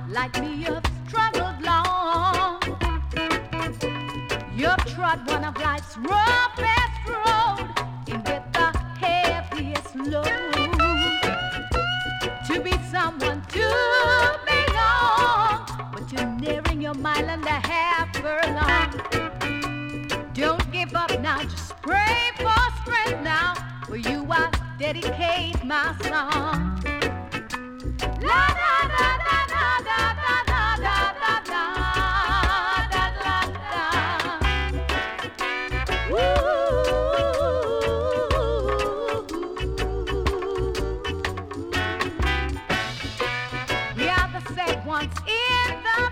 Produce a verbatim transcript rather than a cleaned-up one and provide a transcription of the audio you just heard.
like me, you've struggled long. You've trod one of life's roughest road and with the heaviest load. To be someone to belong, but you're nearing your mile and a half furlong. Don't give up now, just pray for strength now. For you I dedicate my song. La da da da da da da da da da da da da da. We are the sad ones in the